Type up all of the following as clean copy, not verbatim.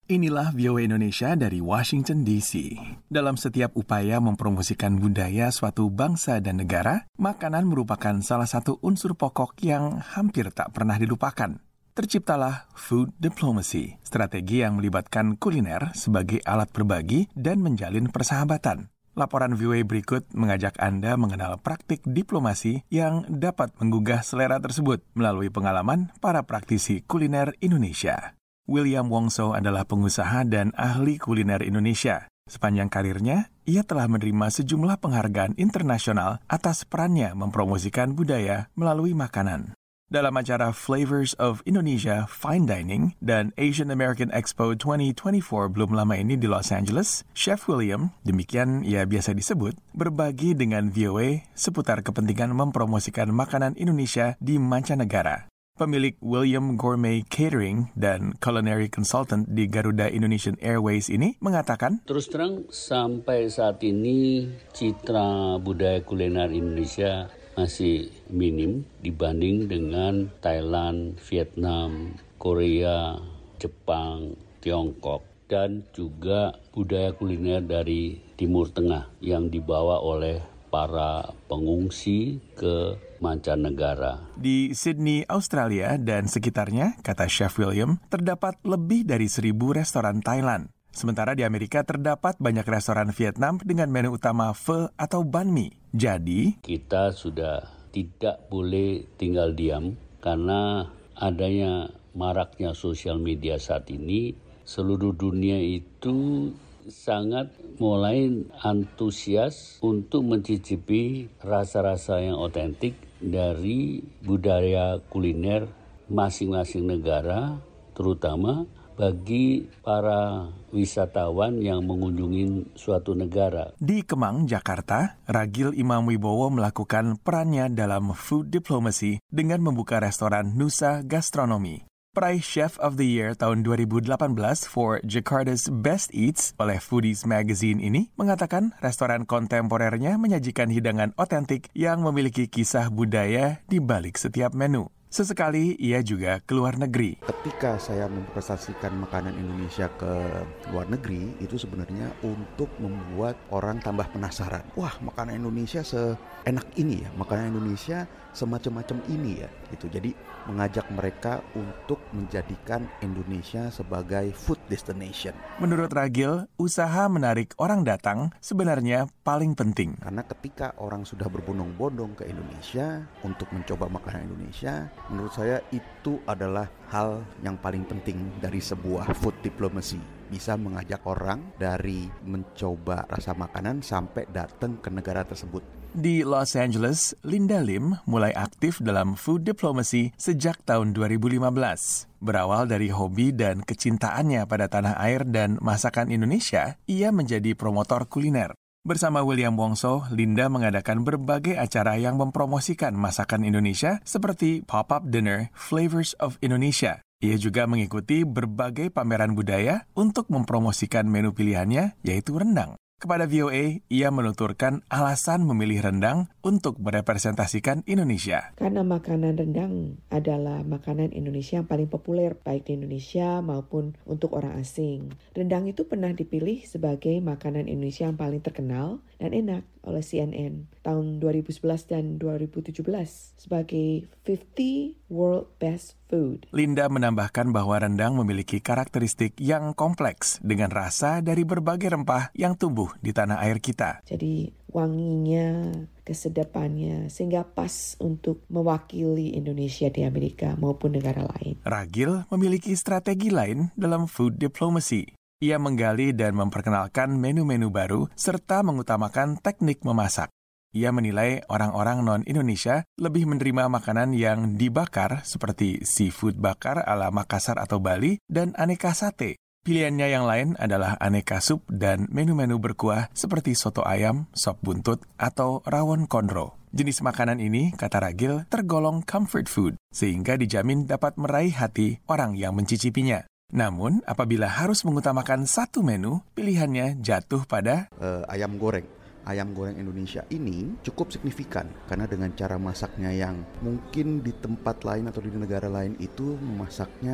Inilah VOA Indonesia dari Washington DC. Dalam setiap upaya mempromosikan budaya suatu bangsa dan negara, makanan merupakan salah satu unsur pokok yang hampir tak pernah dilupakan. Terciptalah food diplomacy, strategi yang melibatkan kuliner sebagai alat berbagi dan menjalin persahabatan. Laporan VOA berikut mengajak Anda mengenal praktik diplomasi yang dapat menggugah selera tersebut melalui pengalaman para praktisi kuliner Indonesia. William Wongso adalah pengusaha dan ahli kuliner Indonesia. Sepanjang karirnya, ia telah menerima sejumlah penghargaan internasional atas perannya mempromosikan budaya melalui makanan. Dalam acara Flavors of Indonesia Fine Dining dan Asian American Expo 2024 belum lama ini di Los Angeles, Chef William, demikian ia biasa disebut, berbagi dengan VOA seputar kepentingan mempromosikan makanan Indonesia di mancanegara. Pemilik William Gourmet Catering dan Culinary Consultant di Garuda Indonesian Airways ini mengatakan, terus terang sampai saat ini citra budaya kuliner Indonesia masih minim dibanding dengan Thailand, Vietnam, Korea, Jepang, Tiongkok, dan juga budaya kuliner dari Timur Tengah yang dibawa oleh para pengungsi ke mancanegara. Di Sydney, Australia dan sekitarnya, kata Chef William, terdapat lebih dari 1.000 restoran Thailand. Sementara di Amerika terdapat banyak restoran Vietnam dengan menu utama pho atau banh mi. Jadi, kita sudah tidak boleh tinggal diam karena adanya maraknya sosial media saat ini, seluruh dunia itu sangat mulai antusias untuk mencicipi rasa-rasa yang otentik dari budaya kuliner masing-masing negara, terutama bagi para wisatawan yang mengunjungi suatu negara. Di Kemang, Jakarta, Ragil Imam Wibowo melakukan perannya dalam food diplomacy dengan membuka restoran Nusa Gastronomy. Peraih Chef of the Year tahun 2018 for Jakarta's Best Eats oleh Foodies Magazine ini mengatakan restoran kontemporernya menyajikan hidangan otentik yang memiliki kisah budaya di balik setiap menu. Sesekali ia juga keluar negeri. Ketika saya mempresentasikan makanan Indonesia ke luar negeri, itu sebenarnya untuk membuat orang tambah penasaran. Wah, makanan Indonesia seenak ini ya, makanan Indonesia semacam-macam ini ya. Gitu. Jadi mengajak mereka untuk menjadikan Indonesia sebagai food destination. Menurut Ragil, usaha menarik orang datang sebenarnya paling penting. Karena ketika orang sudah berbondong-bondong ke Indonesia untuk mencoba makanan Indonesia, menurut saya itu adalah hal yang paling penting dari sebuah food diplomacy. Bisa mengajak orang dari mencoba rasa makanan sampai datang ke negara tersebut. Di Los Angeles, Linda Lim mulai aktif dalam food diplomacy sejak tahun 2015. Berawal dari hobi dan kecintaannya pada tanah air dan masakan Indonesia, ia menjadi promotor kuliner. Bersama William Wongso, Linda mengadakan berbagai acara yang mempromosikan masakan Indonesia seperti pop-up dinner Flavors of Indonesia. Ia juga mengikuti berbagai pameran budaya untuk mempromosikan menu pilihannya, yaitu rendang. Kepada VOA, ia menuturkan alasan memilih rendang untuk merepresentasikan Indonesia. Karena makanan rendang adalah makanan Indonesia yang paling populer, baik di Indonesia maupun untuk orang asing. Rendang itu pernah dipilih sebagai makanan Indonesia yang paling terkenal dan enak oleh CNN tahun 2011 dan 2017 sebagai 50 World Best Food. Linda menambahkan bahwa rendang memiliki karakteristik yang kompleks dengan rasa dari berbagai rempah yang tumbuh di tanah air kita. Jadi wanginya, kesedapannya, sehingga pas untuk mewakili Indonesia di Amerika maupun negara lain. Ragil memiliki strategi lain dalam food diplomacy. Ia menggali dan memperkenalkan menu-menu baru serta mengutamakan teknik memasak. Ia menilai orang-orang non-Indonesia lebih menerima makanan yang dibakar seperti seafood bakar ala Makassar atau Bali dan aneka sate. Pilihannya yang lain adalah aneka sup dan menu-menu berkuah seperti soto ayam, sop buntut, atau rawon konro. Jenis makanan ini, kata Ragil, tergolong comfort food, sehingga dijamin dapat meraih hati orang yang mencicipinya. Namun, apabila harus mengutamakan satu menu, pilihannya jatuh pada ayam goreng. Ayam goreng Indonesia ini cukup signifikan karena dengan cara masaknya yang mungkin di tempat lain atau di negara lain itu masaknya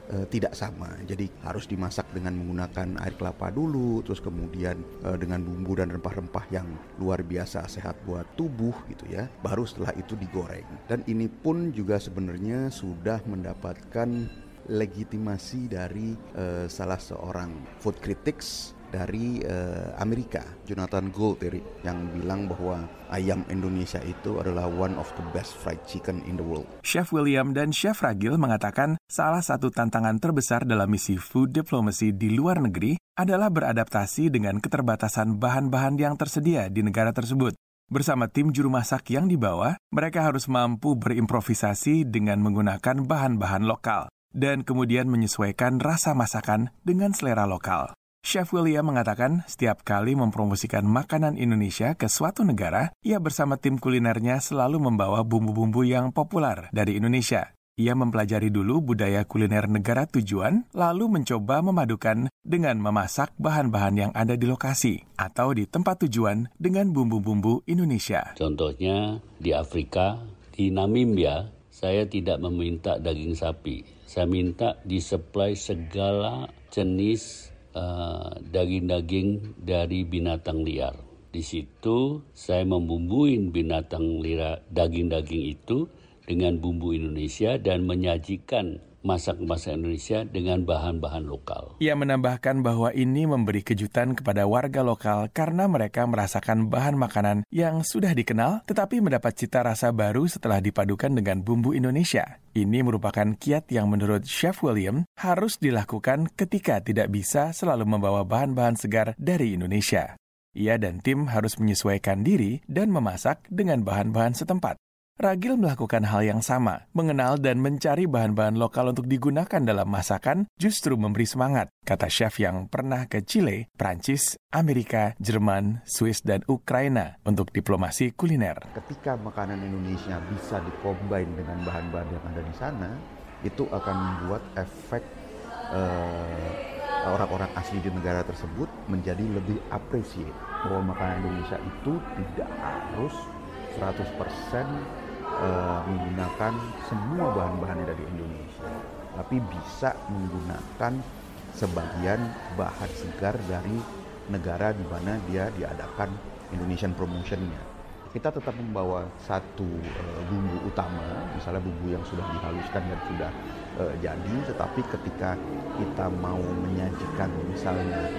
tidak sama. Jadi harus dimasak dengan menggunakan air kelapa dulu, terus kemudian dengan bumbu dan rempah-rempah yang luar biasa sehat buat tubuh gitu ya. Baru setelah itu digoreng. Dan ini pun juga sebenarnya sudah mendapatkan legitimasi dari salah seorang food critics dari Amerika, Jonathan Gold yang bilang bahwa ayam Indonesia itu adalah one of the best fried chicken in the world. Chef William dan Chef Ragil mengatakan salah satu tantangan terbesar dalam misi food diplomacy di luar negeri adalah beradaptasi dengan keterbatasan bahan-bahan yang tersedia di negara tersebut. Bersama tim juru masak yang dibawa, mereka harus mampu berimprovisasi dengan menggunakan bahan-bahan lokal dan kemudian menyesuaikan rasa masakan dengan selera lokal. Chef William mengatakan setiap kali mempromosikan makanan Indonesia ke suatu negara, ia bersama tim kulinernya selalu membawa bumbu-bumbu yang populer dari Indonesia. Ia mempelajari dulu budaya kuliner negara tujuan, lalu mencoba memadukan dengan memasak bahan-bahan yang ada di lokasi atau di tempat tujuan dengan bumbu-bumbu Indonesia. Contohnya di Afrika, di Namibia, saya tidak meminta daging sapi. Saya minta disuplai segala jenis daging-daging dari binatang liar. Di situ saya membumbuin daging-daging itu dengan bumbu Indonesia dan menyajikan masak-masak Indonesia dengan bahan-bahan lokal. Ia menambahkan bahwa ini memberi kejutan kepada warga lokal karena mereka merasakan bahan makanan yang sudah dikenal tetapi mendapat cita rasa baru setelah dipadukan dengan bumbu Indonesia. Ini merupakan kiat yang menurut Chef William harus dilakukan ketika tidak bisa selalu membawa bahan-bahan segar dari Indonesia. Ia dan tim harus menyesuaikan diri dan memasak dengan bahan-bahan setempat. Ragil melakukan hal yang sama, mengenal dan mencari bahan-bahan lokal untuk digunakan dalam masakan justru memberi semangat, kata chef yang pernah ke Chile, Prancis, Amerika, Jerman, Swiss, dan Ukraina untuk diplomasi kuliner. Ketika makanan Indonesia bisa dikombin dengan bahan-bahan yang ada di sana, itu akan membuat efek orang-orang asli di negara tersebut menjadi lebih appreciate bahwa makanan Indonesia itu tidak harus 100% menggunakan semua bahan-bahan dari Indonesia, tapi bisa menggunakan sebagian bahan segar dari negara di mana dia diadakan Indonesian promotion-nya. Kita tetap membawa satu bumbu utama, misalnya bumbu yang sudah dihaluskan dan sudah jadi, tetapi ketika kita mau menyajikan misalnya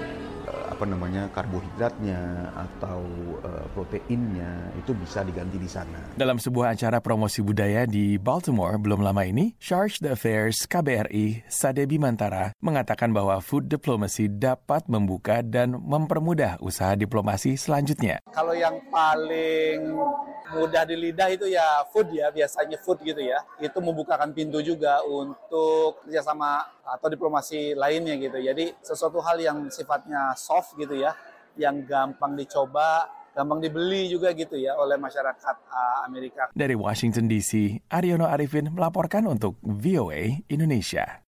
karbohidratnya atau proteinnya itu bisa diganti di sana. Dalam sebuah acara promosi budaya di Baltimore belum lama ini, Charge d'Affaires KBRI Sade Bimantara mengatakan bahwa food diplomacy dapat membuka dan mempermudah usaha diplomasi selanjutnya. Kalau yang paling mudah di lidah itu ya food ya, biasanya food gitu ya. Itu membukakan pintu juga untuk kerjasama atau diplomasi lainnya gitu. Jadi sesuatu hal yang sifatnya soft gitu ya, yang gampang dicoba, gampang dibeli juga gitu ya oleh masyarakat Amerika. Dari Washington DC, Aryono Arifin melaporkan untuk VOA Indonesia.